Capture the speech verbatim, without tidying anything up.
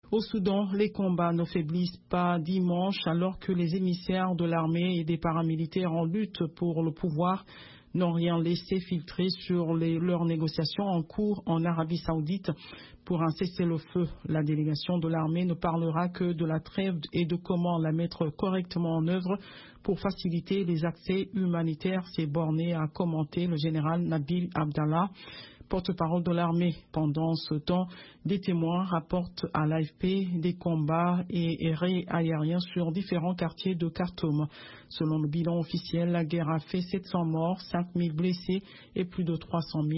Au Soudan, les combats ne faiblissent pas dimanche alors que les émissaires de l'armée et des paramilitaires en lutte pour le pouvoir n'ont rien laissé filtrer sur les, leurs négociations en cours en Arabie Saoudite pour un cessez-le-feu. La délégation de l'armée ne parlera que de la trêve et de comment la mettre correctement en œuvre pour faciliter les accès humanitaires, s'est borné à commenter le général Nabil Abdallah, porte-parole de l'armée. Pendant ce temps, des témoins rapportent à l'A F P des combats et arrêts aériens sur différents quartiers de Khartoum. Selon le bilan officiel, la guerre a fait sept cents morts, cinq mille blessés et plus de trois cent mille